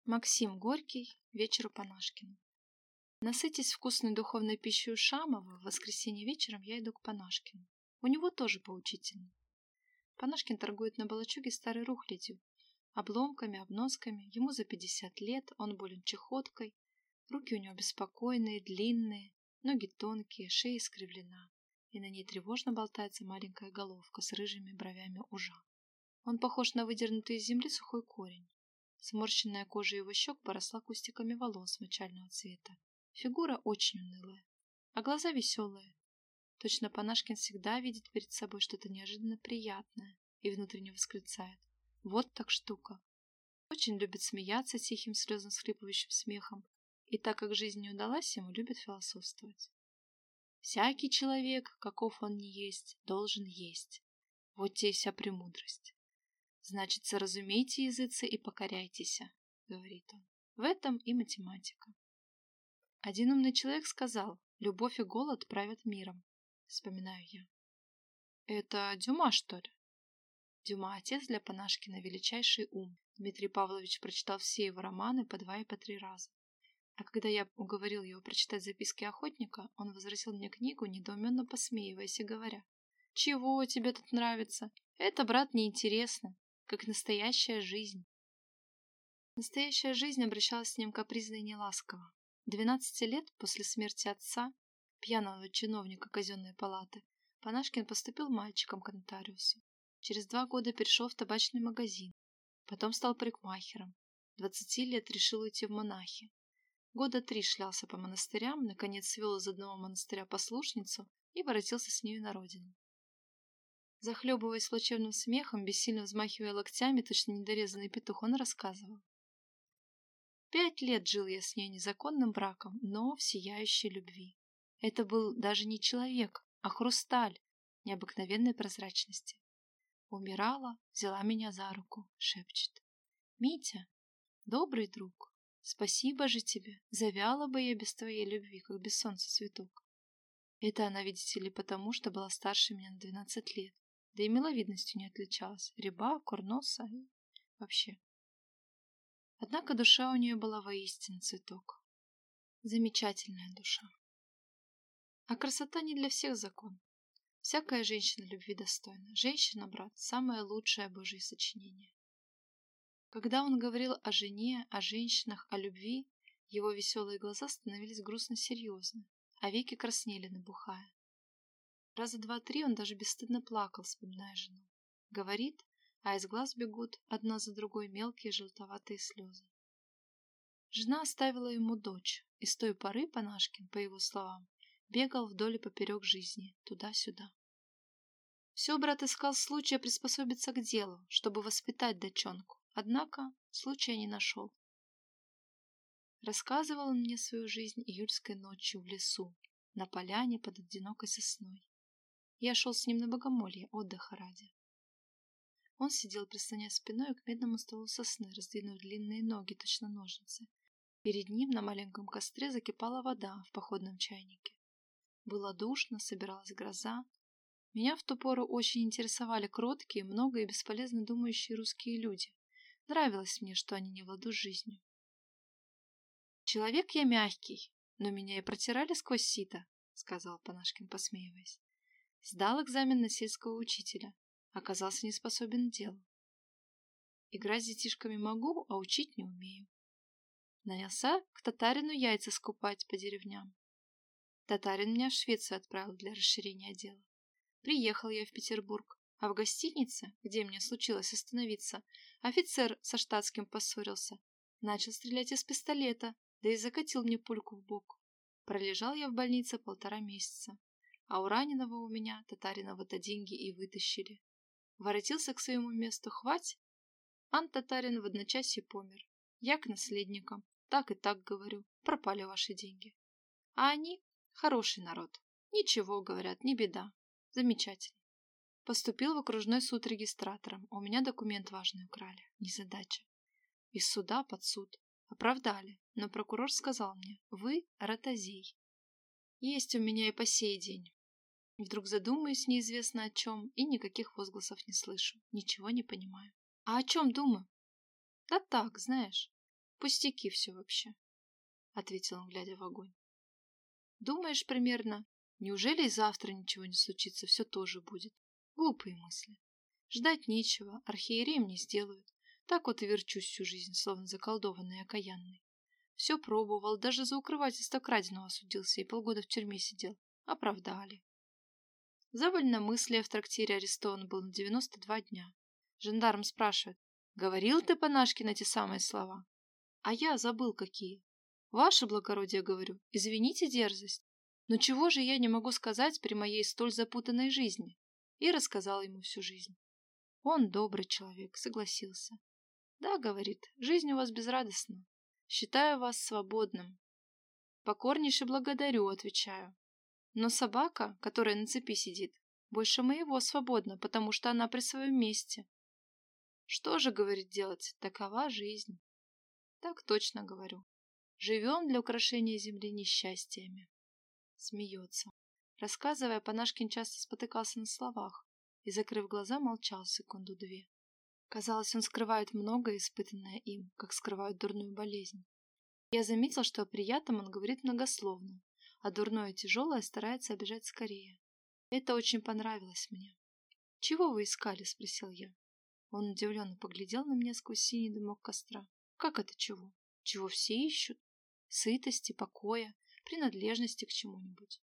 Максим Горький. Вечеру Панашкину. Насытясь вкусной духовной пищей у Шамова, в воскресенье вечером я иду к Панашкину. У него тоже поучительно. Панашкин торгует на Балачуге старой рухлядью, обломками, обносками. Ему за 50 лет, он болен чехоткой. Руки у него беспокойные, длинные, ноги тонкие, шея искривлена, и на ней тревожно болтается маленькая головка с рыжими бровями ужа. Он похож на выдернутый из земли сухой корень. Сморщенная кожа его щек поросла кустиками волос мочального цвета. Фигура очень унылая, а глаза веселые. Точно Панашкин всегда видит перед собой что-то неожиданно приятное и внутренне восклицает: «Вот так штука!» Очень любит смеяться тихим слезно схлипывающим смехом, и так как жизнь не удалась ему, любит философствовать. «Всякий человек, каков он ни есть, должен есть. Вот те и вся премудрость. Значит, разумейте языцы и покоряйтесь», — говорит он. В этом и математика. Один умный человек сказал: «Любовь и голод правят миром», — вспоминаю я. Это Дюма, что ли? Дюма — отец для Панашкина, величайший ум. Дмитрий Павлович прочитал все его романы по 2 и по 3 раза. А когда я уговорил его прочитать записки охотника, он возвратил мне книгу, недоуменно посмеиваясь и говоря: «Чего тебе тут нравится? Это, брат, неинтересно, как настоящая жизнь». Настоящая жизнь обращалась с ним капризно и неласково. 12 лет после смерти отца, пьяного чиновника казенной палаты, Панашкин поступил мальчиком к нотариусу. Через 2 года перешел в табачный магазин. Потом стал парикмахером. 20 лет решил уйти в монахи. 3 года шлялся по монастырям, наконец свел из одного монастыря послушницу и воротился с нею на родину. Захлебываясь плачевным смехом, бессильно взмахивая локтями, точно недорезанный петух, он рассказывал: 5 лет жил я с ней незаконным браком, но в сияющей любви. Это был даже не человек, а хрусталь необыкновенной прозрачности. Умирала, взяла меня за руку, шепчет: «Митя, добрый друг, спасибо же тебе, завяла бы я без твоей любви, как без солнца цветок». Это она, видите ли, потому, что была старше меня на 12 лет, да и миловидностью не отличалась, ряба, курноса и вообще. Однако душа у нее была воистину цветок. Замечательная душа. А красота не для всех закон. Всякая женщина любви достойна. Женщина, брат, самое лучшее Божье сочинение. Когда он говорил о жене, о женщинах, о любви, его веселые глаза становились грустно серьезны, а веки краснели, набухая. Раза 2-3 он даже бесстыдно плакал, вспоминая жену. Говорит, а из глаз бегут одна за другой мелкие желтоватые слезы. Жена оставила ему дочь, и с той поры Панашкин, по его словам, бегал вдоль и поперек жизни, туда-сюда. Все брат искал случая приспособиться к делу, чтобы воспитать дочонку, однако случая не нашел. Рассказывал он мне свою жизнь июльской ночью в лесу, на поляне под одинокой сосной. Я шел с ним на богомолье, отдыха ради. Он сидел, прислонясь спиной к медному стволу сосны, раздвинув длинные ноги, точно ножницы. Перед ним на маленьком костре закипала вода в походном чайнике. Было душно, собиралась гроза. Меня в ту пору очень интересовали кроткие, много и бесполезно думающие русские люди. Нравилось мне, что они не в ладу с жизнью. «Человек я мягкий, но меня и протирали сквозь сито», — сказал Панашкин, посмеиваясь. Сдал экзамен на сельского учителя. Оказался не способен к делу. Играть с детишками могу, а учить не умею. Нанялся к татарину яйца скупать по деревням. Татарин меня в Швецию отправил для расширения дела. Приехал я в Петербург, а в гостинице, где мне случилось остановиться, офицер со штатским поссорился. Начал стрелять из пистолета, да и закатил мне пульку в бок. Пролежал я в больнице 1,5 месяца, а у раненого у меня татариновы-то деньги и вытащили. Воротился к своему месту хвать, ан татарин в одночасье помер. Я к наследникам, так и так говорю, пропали ваши деньги. А они хороший народ. Ничего, говорят, не беда. Замечательно. Поступил в окружной суд регистратором. У меня документ важный украли. Незадача. Из суда под суд. Оправдали. Но прокурор сказал мне: вы ротозей. Есть у меня и по сей день. Вдруг задумаюсь неизвестно о чем и никаких возгласов не слышу. Ничего не понимаю. А о чем думаю? Да так, знаешь. Пустяки все вообще, ответил он, глядя в огонь. Думаешь примерно, неужели и завтра ничего не случится, все тоже будет? Глупые мысли. Ждать нечего, архиереем не сделают. Так вот и верчусь всю жизнь, словно заколдованный и окаянный. Все пробовал, даже за укрывательство краденого судился и полгода в тюрьме сидел. Оправдали. За вольномыслие в трактире арестован был на 92 дня. Жандарм спрашивает: говорил ты, Панашкин, эти самые слова? А я забыл какие. Ваше благородие, говорю, извините дерзость, но чего же я не могу сказать при моей столь запутанной жизни? И рассказал ему всю жизнь. Он добрый человек, согласился. Да, говорит, жизнь у вас безрадостна. Считаю вас свободным. Покорнейше благодарю, отвечаю. Но собака, которая на цепи сидит, больше моего свободна, потому что она при своем месте. Что же, говорит, делать? Такова жизнь. Так точно говорю. Живем для украшения земли несчастьями. Смеется. Рассказывая, Панашкин часто спотыкался на словах и, закрыв глаза, молчал секунду-две. Казалось, он скрывает многое, испытанное им, как скрывают дурную болезнь. Я заметил, что о приятном он говорит многословно, а дурное и тяжелое старается обижать скорее. Это очень понравилось мне. «Чего вы искали?» – спросил я. Он удивленно поглядел на меня сквозь синий дымок костра. «Как это чего? Чего все ищут? Сытости, покоя, принадлежности к чему-нибудь.